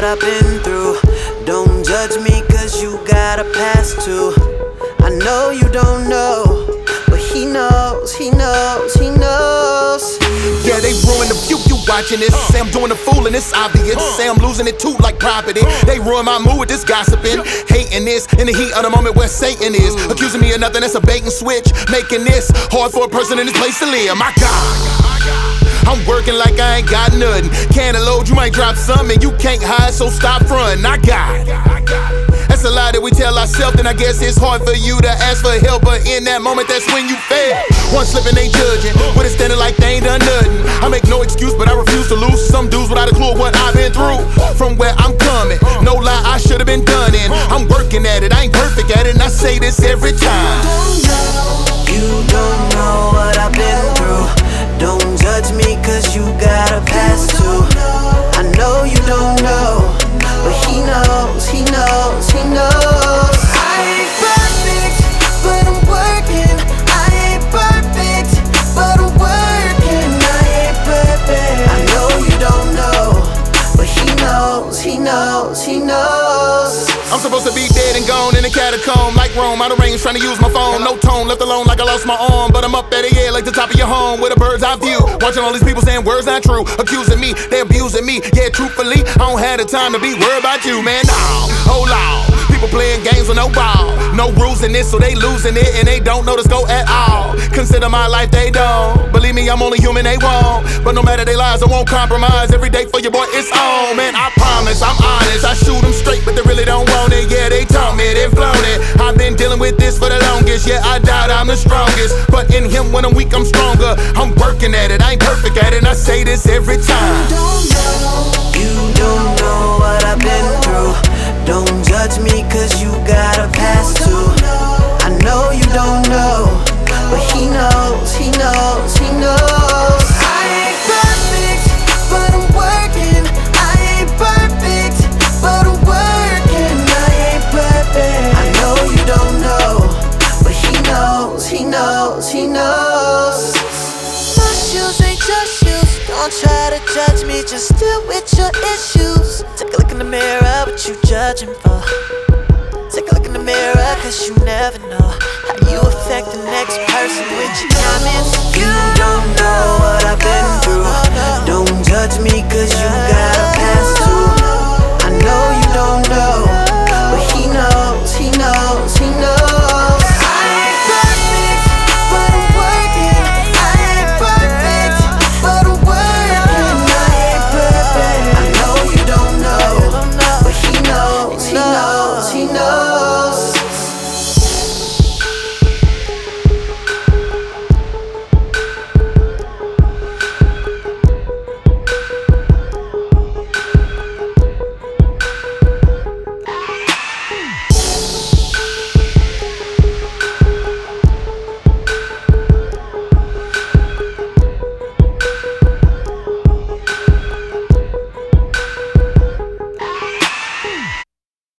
I've been through. Don't judge me cause you got a past too. I know you don't know, but he knows, he knows, he knows. Yeah, they ruin the view, you watching this. Say I'm doing the fool and it's obvious. Say I'm losing it too like property. They ruin my mood with this gossiping. Hating this in the heat of the moment where Satan is. Accusing me of nothing, that's a bait and switch. Making this hard for a person in this place to live. My God, I'm working like I ain't got nothing. Can't load, you might drop some and you can't hide, so stop frontin'. I got it. That's a lie that we tell ourselves, then I guess it's hard for you to ask for help. But in that moment, that's when you fail. One slipping, they judging, with it standing like they ain't done nothing. I make no excuse, but I refuse to lose. Some dudes without a clue of what I've been through. From where I'm coming, no lie, I should've been done in. I'm working at it, I ain't perfect at it, and I say this every time. You don't know what I've been through. Don't judge me cause you got a past too. I know you don't know, but he knows, he knows, he knows. I ain't perfect, but I'm working. I ain't perfect, but I'm working. I ain't perfect. I know you don't know, but he knows, he knows, he knows. I'm supposed to be dead and gone in a catacomb like Rome. Out of range trying to use my phone. No tone, left alone like I lost my arm. But I'm up at the air like the top of your home with a bird's eye view. Watching all these people saying words not true. Accusing me, they abusing me. Yeah, truthfully, I don't have the time to be worried about you, man. No, hold on. People playing games with no ball. No rules in this, so they losing it. And they don't know the score at all. Consider my life, they don't. Believe me, I'm only human, they won't. But no matter they lies, I won't compromise. Every day for your boy, it's on, man. I promise, I'm honest. I shoot them straight, but they really don't want it. Yeah, they taught me, they flown it. I've been dealing with this for the longest. Yeah, I doubt I'm the strongest, but in him when I'm weak, I'm stronger. I'm working at it, I ain't perfect at it, and I say this every time. You don't know what I've been through. Don't judge me cause you got a past too. I know you don't know, but he knows, he knows, he knows. I ain't perfect, but I'm working. I ain't perfect, but I'm working. I ain't perfect. I know you don't know, but he knows, he knows, he knows. My shoes ain't your shoes. Don't try to judge me, just deal with your issues. Take a look in the mirror, what you judging for? Take a look in the mirror, cause you never know how you affect the next person with your comments. You don't know what I've been through.